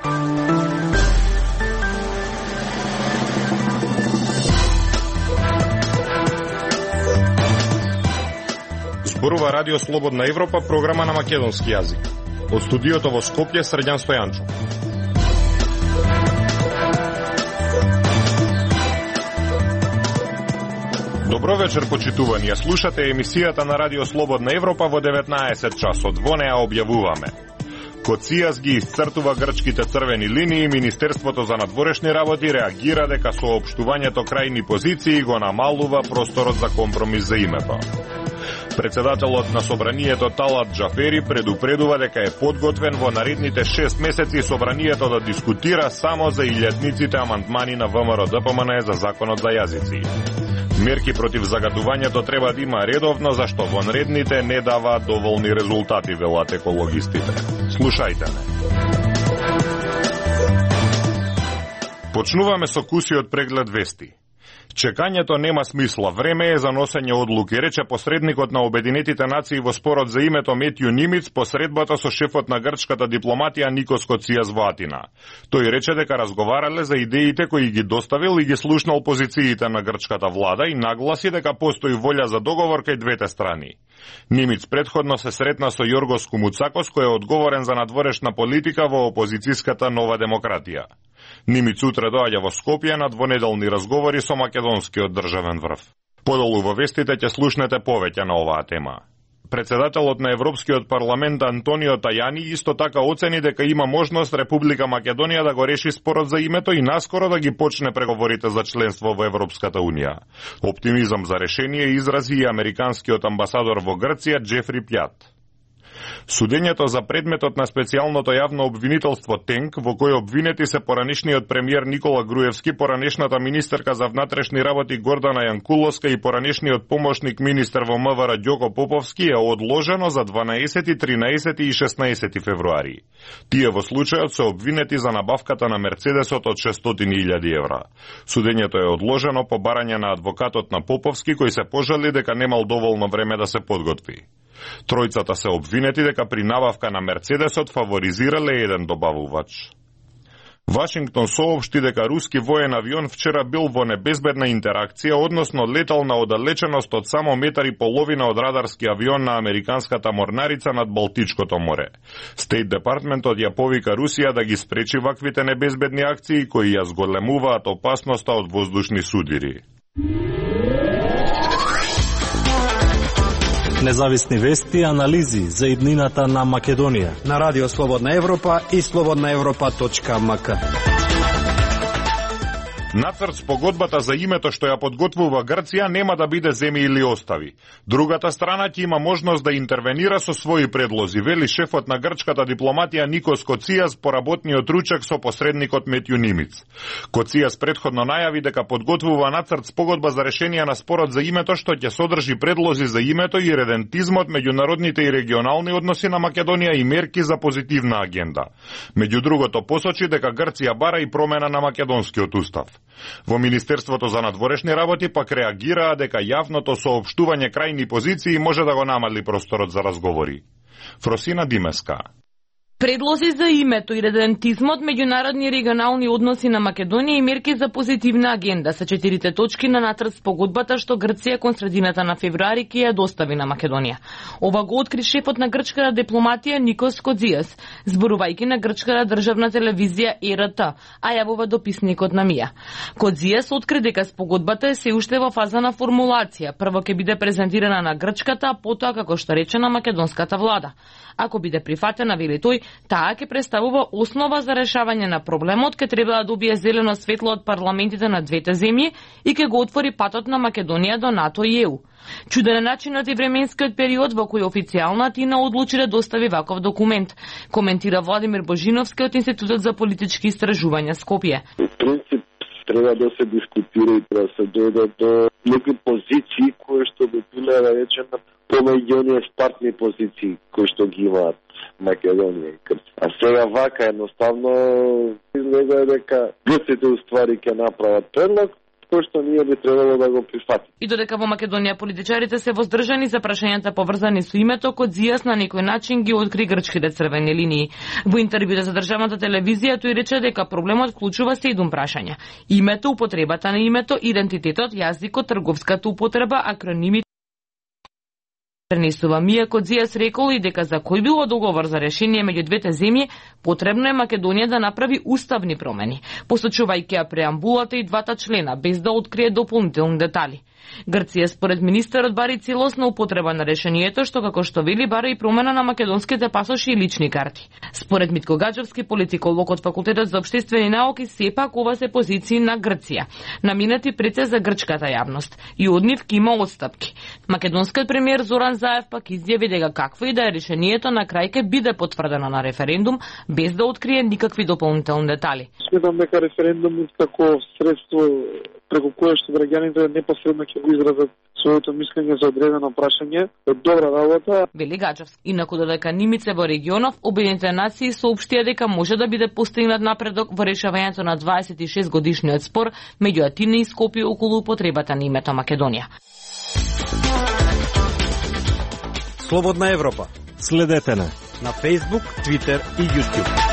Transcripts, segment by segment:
Зборува Радио Слободна Европа, програма на македонски јазик. Од студиото во Скопје, Срđan Стојанчо. Добро вечер, почитувани. Ја слушате емисијата на Радио Слободна Европа во 19 часот. Во неа објавуваме: Коцијас ги исцртува грчките црвени линии, Министерството за надворешни работи реагира дека соопштувањето крајни позиции го намалува просторот за компромис за името. Председателот на Собранието Талат Джафери предупредува дека е подготвен во наредните 6 месеци Собранието да дискутира само за илјадниците амандмани на ВМРО-ДПМН за законот за јазици. Мерки против загадувањето треба да има редовно, зашто вонредните не даваат доволни резултати, велат екологистите. Слушајте ме. Почнуваме со кусиот преглед вести. Чекањето нема смисла. Време е за носење одлуки, рече посредникот на Обединетите нации во спорот за името Метју Нимиц по средбата со шефот на грчката дипломатија Никос Коцијас во Атина. Тој рече дека разговарале за идеите кои ги доставил и ги слушнал позициите на грчката влада и нагласи дека постои волја за договор кај двете страни. Нимиц предходно се сретна со Јоргос Кумуцакос, кој е одговорен за надворешна политика во опозицијската Нова демократија. Нимиц утре доаѓа во Скопје на двонеделни разговори со македонскиот државен врв. Подолу во вестите ќе слушнете повеќе на оваа тема. Председателот на Европскиот парламент Антонио Тајани исто така оцени дека има можност Република Македонија да го реши спорот за името и наскоро да ги почне преговорите за членство во Европската унија. Оптимизам за решение изрази и американскиот амбасадор во Грција Джефри Пјат. Судењето за предметот на специјалното јавно обвинителство ТЕНК, во кој обвинети се поранешниот премиер Никола Груевски, поранешната министерка за внатрешни работи Гордана Јанкуловска и поранешниот помошник министер во МВР Ѓоко Поповски е одложено за 12, 13 и 16 февруари. Тие во случајот се обвинети за набавката на Мерцедесот од 600.000 евра. Судењето е одложено по барање на адвокатот на Поповски, кој се пожали дека немал доволно време да се подготви. Тројцата се обвинети дека при набавка на Мерцедесот фаворизирале еден добавувач. Вашингтон соопшти дека руски воен авион вчера бил во небезбедна интеракција, односно летал на оддалеченост од само 1,5 метри од радарски авион на американската морнарица над Балтичкото море. Стейт департментот ја повика Русија да ги спречи ваквите небезбедни акции кои ја зголемуваат опасноста од воздушни судири. Независни вести и анализи за иднината на Македонија на Радио Слободна Европа и slobodnaevropa.mk. Нацрт спогодбата за името што ја подготвува Грција нема да биде земи или остави. Другата страна ќе има можност да интервенира со своји предлози, вели шефот на грчката дипломатија Никос Коцијас по работниот ручек со посредникот Метју Нимиц. Коцијас предходно најави дека подготвува нацрт спогодба за решение на спорот за името што ќе содржи предлози за името и редентизмот, меѓународните и регионални односи на Македонија и мерки за позитивна агенда. Меѓу другото посочи дека Грција бара и промена на македонскиот устав. Во Министерството за надворешни работи пак реагираа дека јавното соопштување крајни позиции може да го намали просторот за разговори. Фросина Димеска. Предлози за името и редентизмот, меѓународни и регионални односи на Македонија и мерки за позитивна агенда се 4 точки на нацрт спогодбата што Грција кон средината на февруари ќе ја достави на Македонија. Ова го откри шефот на грчката дипломатија Никос Коцијас, зборувајќи на грчката државна телевизија ЕРТ, а јавува дописникот на МИА. Коцијас откри дека спогодбата е се уште во фаза на формулација. Прво ќе биде презентирана на грчката, а потоа како што рече на македонската влада. Ако биде прифатена, вели тој, таа ќе представува основа за решавање на проблемот, ќе треба да добие зелено светло од парламентите на двете земји и ќе го отвори патот на Македонија до НАТО и ЕУ. Чуден е начинот и временскиот период во кој официјална Атина одлучи да достави ваков документ, коментира Владимир Божиновски од Институтот за политички истражувања Скопје. Принцип треба да се дискутира и да се дојде до некои позиции кои што би биле, да речеме, помеѓу оние стартни позиции кои што ги имаат Македонија и Грција. А сега вака едноставно изгледа дека грците уствари ќе направат предлог, кој што ние би требало да го прифатиме. И додека во Македонија политичарите се воздржани за прашањата поврзани со името, Кодзијас на некој начин ги откри грчките црвени линии. Во интервју за државната телевизија тој рече дека проблемот вклучува 7 прашања: името, употребата на името, идентитетот, јазикот, трговската употреба, акронимите. Пренесува Мија Кодзијас рекол и дека за кој било договор за решение меѓу двете земји, потребно е Македонија да направи уставни промени, посочувајќи ја преамбулата и двата члена, без да открие дополнителни детали. Грција според министерот бари целосна употреба на решението, што како што вели бара и промена на македонските пасоши и лични карти. Според Митко Гаџевски, политиколог од Факултетот за општествени науки, сепак ова се позиции на Грција, наминати пред се за грчката јавност, и од нив има отстапки. Македонскиот премиер Зоран Заев пак изјави дека какво и да е решението, на крај ќе биде потврдено на референдум, без да открие никакви дополнителни детали. Сметам дека референдумот како средство преку кое што граѓаните непосредно ќе го изразат своето мислење за одредено прашање, е добра работа. Вели Гаџевски. Инаку додека Нимице во регионов, Обединетите нации соопштија дека може да биде постигнат напредок во решавањето на 26 годишниот спор меѓу Атина и Скопје околу употребата на името Македонија. Слободна Европа. Следете на Facebook, Twitter и YouTube.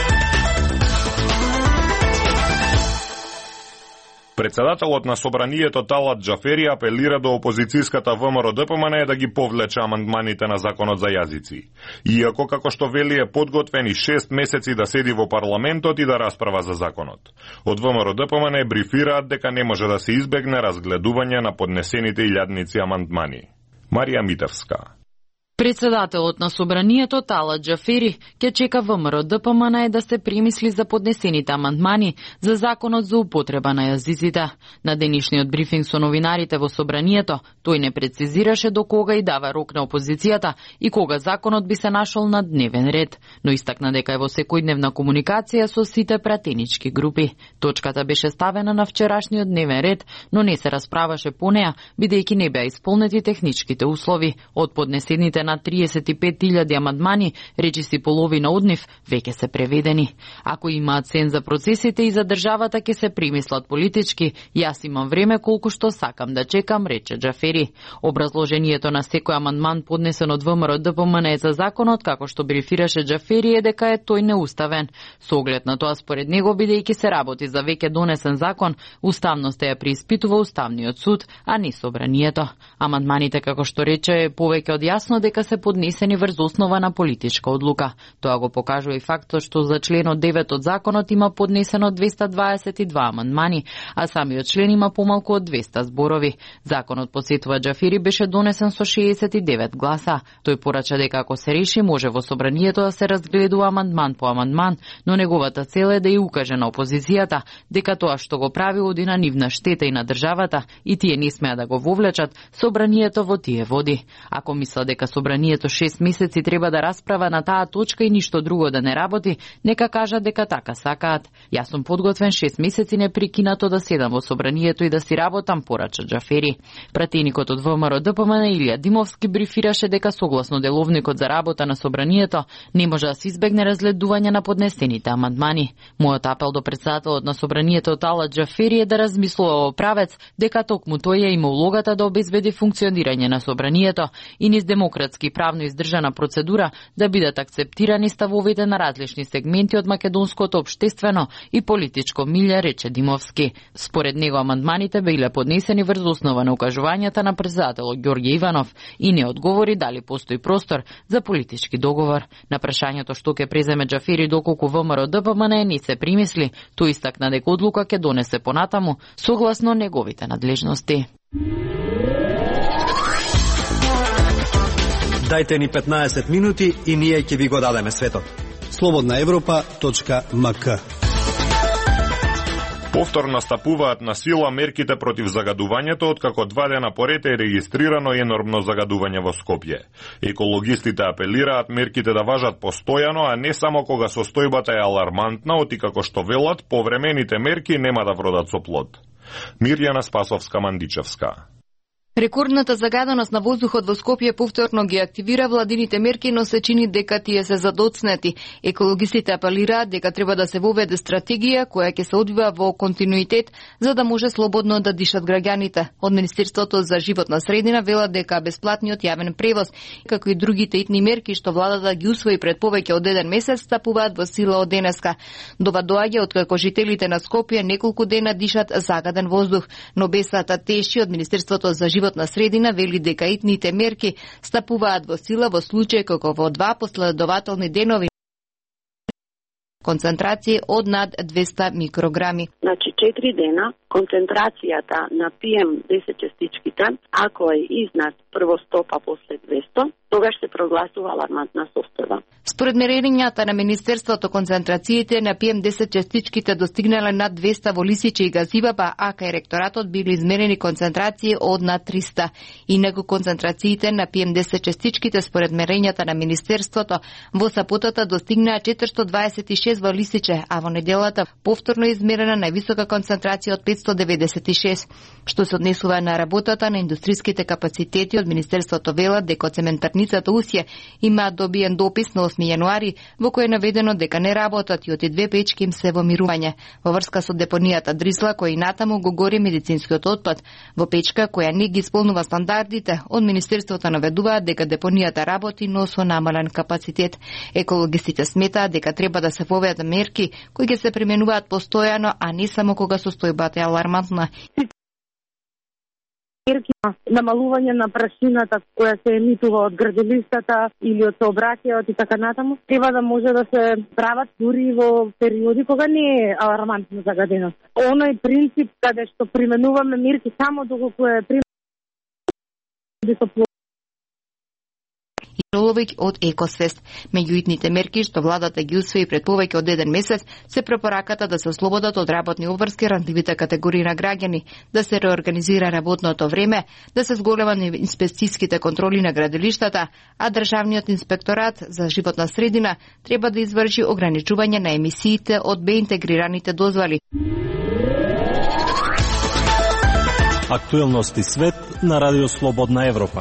Председателот на Собранието Талат Џафери апелира до опозицијската ВМРО-ДПМН да ги повлече амандманите на законот за јазици. Иако, како што вели, е подготвен и 6 месеци да седи во парламентот и да расправа за законот. Од ВМРО-ДПМН брифираат дека не може да се избегне разгледување на поднесените илјадници амандмани. Марија Митевска. Председателот на Собранието Талат Џафери ќе чека ВМРО-ДПМН да се премисли за поднесените амандмани за законот за употреба на јазиците. На денешниот брифинг со новинарите во Собранието, тој не прецизираше до кога и дава рок на опозицијата и кога законот би се нашол на дневен ред, но истакна дека е во секојдневна комуникација со сите пратенички групи. Точката беше ставена на вчерашниот дневен ред, но не се расправаше по неа, бидејќи не беа исполнети техничките услови. Од поднесените на 35.000 амандмани, речиси половина од нив веќе се преведени. Ако имаат сен за процесите и за државата ќе се премислат политички, јас имам време колку што сакам да чекам, рече Џафери. Образложението на секој амандман поднесен од ВМРО-ДПМН за законот, како што брифираше Џафери, е дека е тој неуставен. Со оглед на тоа, според него, бидејќи се работи за веќе донесен закон, уставноста ја преиспитува Уставниот суд, а не Собранието. Амандманите, како што рече, е повеќе од јасно дека се поднесени врз основа на политичка одлука. Тоа го покажува и фактот што за членот 9 од законот има поднесено 222 амандмани, а самиот член има помалку од 200 зборови. Законот, посетува Џафери, беше донесен со 69 гласа. Тој порача дека ако се реши, може во Собранието да се разгледува амандман по амандман, но неговата цел е да ја укаже на опозицијата дека тоа што го прави оди на нивна штета и на државата и тие не смеа да го вовлечат, Собранието во тие води. Ако мисла дека Собранието 6 месеци треба да расправа на таа точка и ништо друго да не работи, нека кажат дека така сакаат. Јас сум подготвен 6 месеци непрекинато да седам во Собранието и да си работам, порача Џафери. Пратеникот од ВМРО-ДПМН Илија Димовски брифираше дека согласно деловникот за работа на Собранието не може да се избегне разгледување на поднесените амандмани. Мојот апел до председателот на Собранието Талат Џафери е да размислува во правец дека токму тој ја има улогата да обезбеди функционирање на Собранието и низ демократски и правно издржана процедура да бидат акцептирани ставовите на различни сегменти од македонското општествено и политичко милје, рече Димовски. Според него амандманите биле поднесени врз основа на укажувањата на председателот Ѓорѓе Иванов и не одговори дали постои простор за политички договор. На прашањето што ќе преземе Џафери доколку ВМРО-ДПМН не се примисли, тој истакна дека одлука ќе донесе понатаму согласно неговите надлежности. Дајте ни 15 минути и ние ќе ви го дадеме светот. slobodnaevropa.mk. Повторно стапуваат на сила мерките против загадувањето, откако 2 дена поред е регистрирано енормно загадување во Скопје. Екологистите апелираат мерките да важат постојано, а не само кога состојбата е алармантна, оти како што велат, повремените мерки нема да вродат со плод. Мирјана Спасовска-Мандичевска. Рекордната загаденост на воздухот во Скопје повторно ги активира владините мерки, но се чини дека тие се задоцнети. Екологистите апелираат дека треба да се воведе стратегија која ќе се одвива во континуитет за да може слободно да дишат граѓаните. Од Министерството за животна средина велат дека бесплатниот јавен превоз, како и другите итни мерки што владата ги усвои пред повеќе од 1 месец, стапуваат во сила од денеска. Дова доаѓа откако жителите на Скопје неколку дена дишат загаден воздух, но Бесата Теши од Министерството за животна средина вели дека итните мерки стапуваат во сила во случај кога во 2 последователни денови концентрација од над 200 микрограми. Значи 4 дена концентрацијата на PM10 частичките, ако е изнад прво 100 па после 200, тогаш се прогласува алармантна состојба. Според мерењата на Министерството, концентрациите на PM10 частичките достигнале над 200 во Лисиче и Газиваба, а кај ректоратот били измерени концентрации од над 300. Инаку концентрациите на PM10 частичките според мерењата на Министерството во саботата достигнаа 426 во Лисиче, а во неделата повторно измерена највисока концентрација од 596. Што се однесува на работата на индустријските капацитети, од Министерството велат дека цементарницата Усје има добиен допис на 8 јануари во кој е наведено дека не работат и оти 2 печки им се во мирување. Во врска со депонијата Дрисла, кој натаму го гори медицинскиот отпад, во печка која не ги исполнува стандардите, од Министерството наведуваат дека депонијата работи, но со намален капацитет. Екологистите сметаат дека треба да се воведат мерки кои ќе се применуваат постојано, а не само кога состојбата е алармантна. Мерки на намалување на прашината која се емитува од градилиштата или од сообраќајот и така натаму, треба да може да се прават дури во периоди кога не е алармантна загаденост. Оној принцип каде што применуваме мерки само доколку е Ловик од Екосвест. Меѓу итните мерки што владата ги усвои пред повеќе од 1 месец се препораката да се ослободат од работни обврски рандливите категории на граѓани, да се реорганизира работното време, да се зголемат инспекцијските контроли на градилиштата, а државниот инспекторат за животна средина треба да изврши ограничување на емисиите од беинтегрираните дозволи. Актуелности свет на Радио Слободна Европа.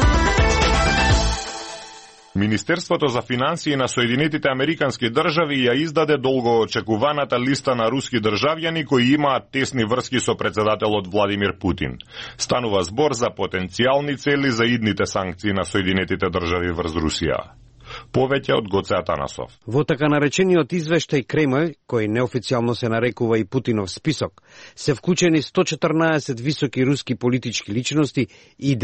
Министерството за финансии на Соединетите Американски држави ја издаде долгоочекуваната листа на руски државјани кои имаат тесни врски со председателот Владимир Путин. Станува збор за потенцијални цели за идните санкции на Соединетите држави врз Русија. Повеќе од Гоце Атанасов. Во така наречениот извештај Кремљ, кој неофицијално се нарекува и Путинов список, се вклучени 114 високи руски политички личности и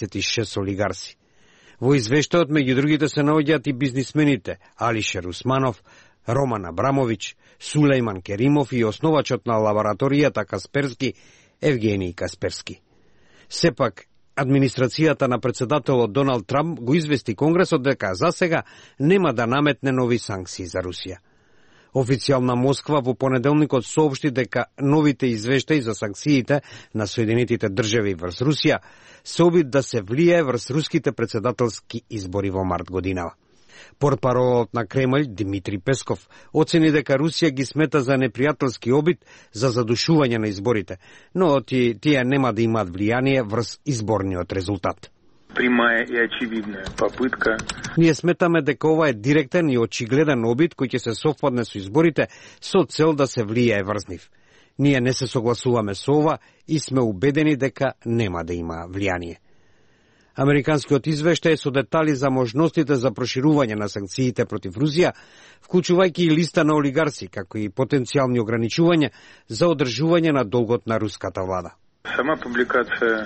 96 олигарси. Во извештајот меѓу другите се наоѓаат и бизнисмените Алишер Усманов, Роман Абрамович, Сулејман Керимов и основачот на лабораторијата Касперски Евгений Касперски. Сепак, администрацијата на председателот Доналд Трамп го извести Конгресот дека за сега нема да наметне нови санкции за Русија. Официјална Москва во понеделникот соопшти дека новите извештаи за санкциите на Соединетите држави врз Русија се обид да се влијае врз руските председателски избори во март годинава. Портпаролот на Кремљ Димитри Песков оцени дека Русија ги смета за непријателски обид за задушување на изборите, но тие нема да имаат влијание врз изборниот резултат. Прямая и очевидна попытка. Ние сметаме дека ова е директен и очигледен обид кој ќе се совпадне со изборите со цел да се влијае врз нив. Ние не се согласуваме со ова и сме убедени дека нема да има влијание. Американскиот извештај со детали за можностите за проширување на санкциите против Русија, вклучувајќи и листа на олигарси, како и потенцијални ограничувања за одржување на долгот на руската влада. Сама публикација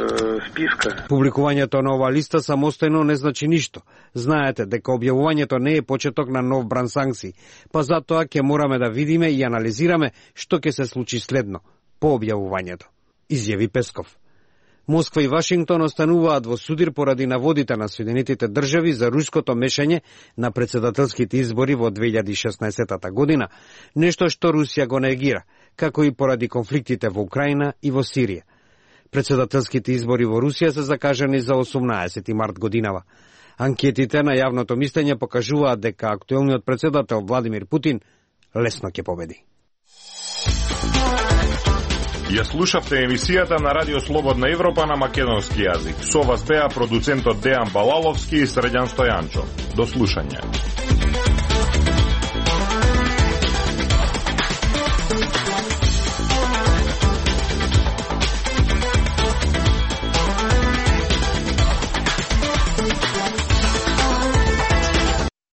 списка. Публикувањето на ова листа самостојно не значи ништо. Знаете дека објавувањето не е почеток на нов бран санкции, па затоа ќе мораме да видиме и анализираме што ќе се случи следно по објавувањето, изјави Песков. Москва и Вашингтон остануваат во судир поради наводите на Соединетите држави за руското мешање на председателските избори во 2016 година, нешто што Русија го негира, како и поради конфликтите во Украина и во Сирија. Председателските избори во Русија се закажани за 18 март годинава. Анкетите на јавното мислење покажуваат дека актуелниот председател Владимир Путин лесно ќе победи. Ја слушавте емисијата на Радио Слободна Европа на македонски јазик. Со вас беа продуцентот Дејан Балаловски и Срđan Стојанчо. До слушање.